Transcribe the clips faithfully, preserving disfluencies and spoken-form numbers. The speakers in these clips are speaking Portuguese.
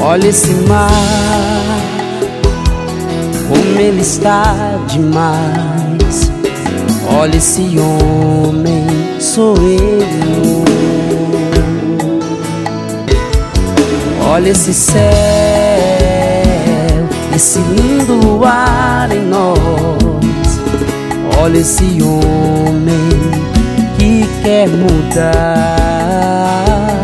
Olha esse mar, como ele está demais. Olha esse homem, sou eu. Olha esse céu, esse lindo luar em nós. Olha esse homem que quer mudar.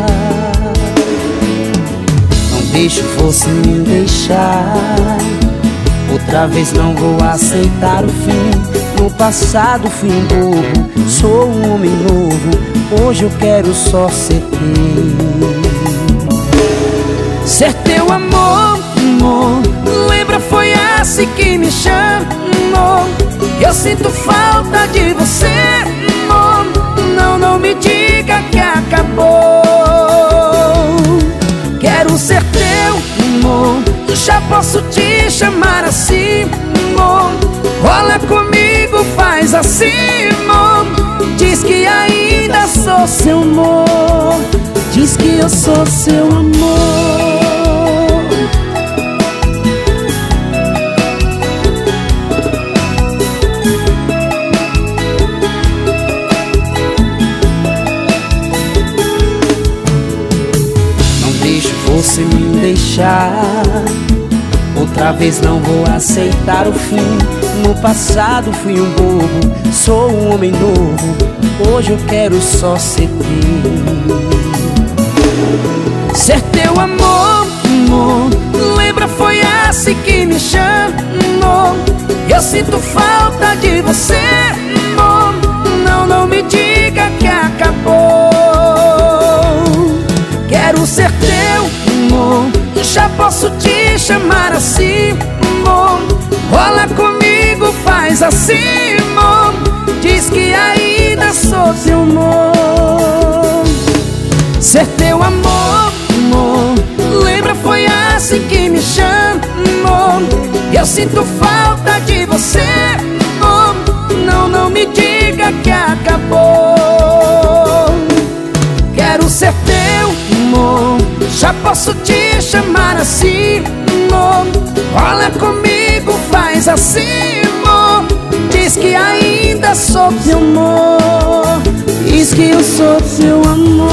Não deixe você me deixar. Outra vez não vou aceitar o fim. No passado fui um bobo, sou um homem novo. Hoje eu quero só ser teu. Ser teu amor, amor. Lembra, foi assim que me chamou. Eu sinto falta de você, amor. Não, não me diga que acabou. Quero ser teu, amor. Já posso te chamar assim, amor. Rola comigo, faz assim, amor. Diz que ainda sou seu amor. Diz que eu sou seu amor. Não deixe você me deixar. Outra vez não vou aceitar o fim. No passado fui um bobo, sou um homem novo. Hoje eu quero só ser teu. Ser teu amor, amor. Lembra, foi assim que me chamou. Eu sinto falta de você, amor. Não, não me diga que acabou. Quero ser teu, amor. Já posso te chamar assim, amor. Rola comigo, faz assim, amor. Diz que ainda sou seu amor. Ser teu amor, amor. Lembra, foi assim que me chamou. Eu sinto falta de você, amor. Não, não me diga que acabou. Quero ser teu, amor. Já posso te chamar assim, amor. Rola comigo, faz assim, amor. Diz que ainda sou teu amor. Diz que eu sou teu amor.